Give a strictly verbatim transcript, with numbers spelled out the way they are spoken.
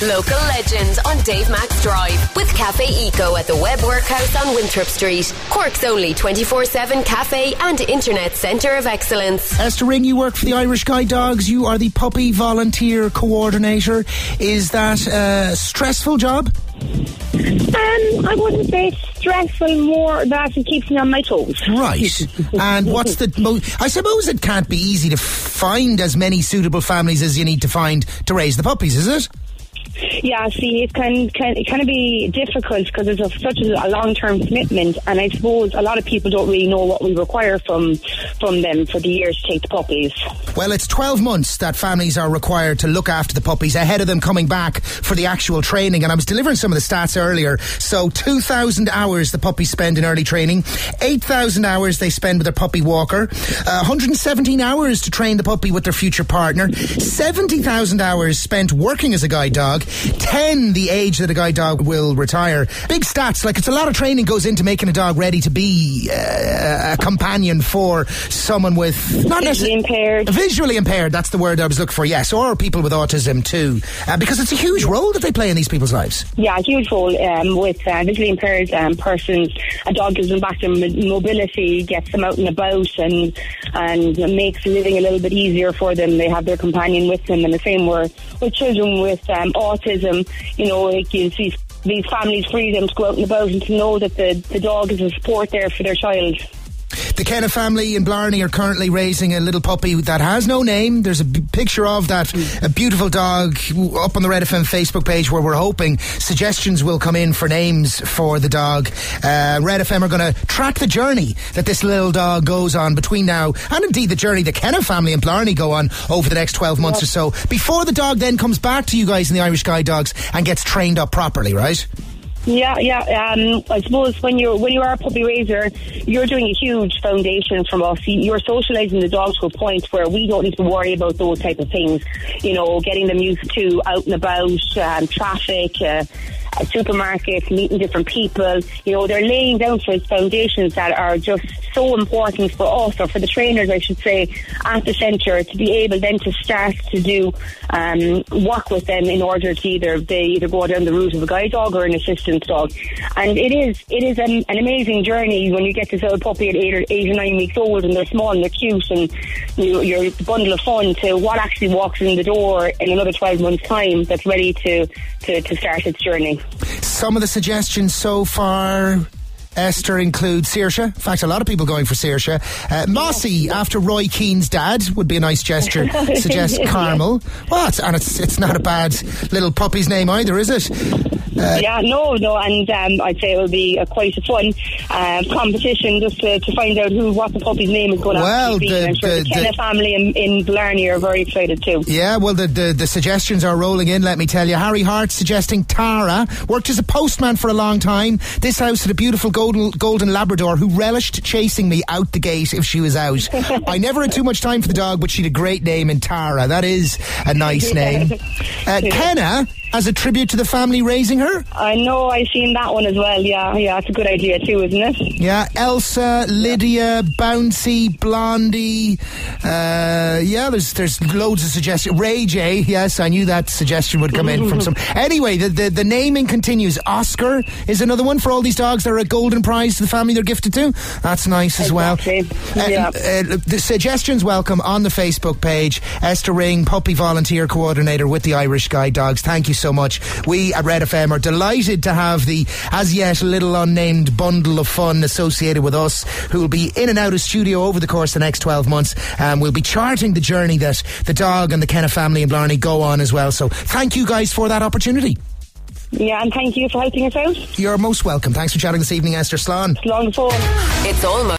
Local legends on Dave Max Drive with Cafe Eco at the Webb Workhouse on Winthrop Street. Cork's only twenty-four seven cafe and internet centre of excellence. Esther Ring, you work for the Irish Guide Dogs. You are the puppy volunteer coordinator. Is that a stressful job? Um, I wouldn't say stressful, more that it keeps me on my toes. Right. And what's the most... I suppose it can't be easy to find as many suitable families as you need to find to raise the puppies, is it? Yeah, see, it can, can it can be difficult because it's a, such a long-term commitment, and I suppose a lot of people don't really know what we require from from them for the years to take the puppies. Well, it's twelve months that families are required to look after the puppies ahead of them coming back for the actual training, and I was delivering some of the stats earlier. So two thousand hours the puppies spend in early training, eight thousand hours they spend with their puppy walker, uh, one hundred seventeen hours to train the puppy with their future partner, seventy thousand hours spent working as a guide dog, ten the age that a guide dog will retire. Big stats. Like, it's a lot of training goes into making a dog ready to be uh, a companion for someone with not visually impaired. Visually impaired, that's the word I was looking for, yes, or people with autism too, uh, because it's a huge role that they play in these people's lives. Yeah, a huge role um, with uh, visually impaired um, persons. A dog gives them back their mobility, gets them out and about, and and makes living a little bit easier for them. They have their companion with them, and the same were with children with um, autism. You know, it gives these, these families freedom to go out and about and to know that the, the dog is a support there for their child. The Kenna family in Blarney are currently raising a little puppy that has no name. There's a b- picture of that, a beautiful dog, up on the Red F M Facebook page, where we're hoping suggestions will come in for names for the dog. Uh, Red F M are going to track the journey that this little dog goes on between now and indeed the journey the Kenna family in Blarney go on over the next twelve months or so, before the dog then comes back to you guys in the Irish Guide Dogs and gets trained up properly, right? Yeah, yeah. Um, I suppose when you're when you are a puppy raiser, you're doing a huge foundation from us. You're socialising the dog to a point where we don't need to worry about those type of things. You know, getting them used to out and about, um, traffic, uh, supermarkets, meeting different people. You know, they're laying down for foundations that are just so important for us, or for the trainers, I should say, at the centre, to be able then to start to do um, work with them in order to either they either go down the route of a guide dog or an assistance dog. And it is it is an, an amazing journey when you get this little puppy at eight or eight or nine weeks old, and they're small and they're cute, and you, you're a bundle of fun, to what actually walks in the door in another twelve months' time that's ready to, to, to start its journey. Some of the suggestions so far, Esther, include Saoirse. In fact, a lot of people going for Saoirse. Uh, Mossy, after Roy Keane's dad, would be a nice gesture. Suggest Carmel. What? And it's it's not a bad little puppy's name either, is it? Uh, yeah, no, no, and um, I'd say it will be a quite a fun uh, competition just to, to find out who what the puppy's name is going to well, be. The, I'm sure the, the Kenna family in, in Blarney are very excited too. Yeah, well, the, the, the suggestions are rolling in, let me tell you. Harry Hart suggesting Tara. Worked as a postman for a long time. This house had a beautiful golden, golden Labrador who relished chasing me out the gate if she was out. I never had too much time for the dog, but she had a great name in Tara. That is a nice name. Uh, Kenna, as a tribute to the family raising her? I know, I've seen that one as well, yeah. Yeah, it's a good idea too, isn't it? Yeah, Elsa, Lydia, Bouncy, Blondie. Uh, yeah, there's there's loads of suggestions. Ray J, yes, I knew that suggestion would come in from some. Anyway, the, the, the naming continues. Oscar is another one for all these dogs that are a golden prize to the family they're gifted to. That's nice as exactly. well. Yeah. Uh, uh, the suggestions welcome on the Facebook page. Esther Ring, Puppy Volunteer Coordinator with the Irish Guide Dogs. Thank you so much. We at Red F M are delighted to have the as yet little unnamed bundle of fun associated with us, who will be in and out of studio over the course of the next twelve months, and we'll be charting the journey that the dog and the Kenna family in Blarney go on as well. So thank you guys for that opportunity. Yeah, and thank you for helping us out. You're most welcome. Thanks for chatting this evening, Esther. Slán. Slán the phone. It's almost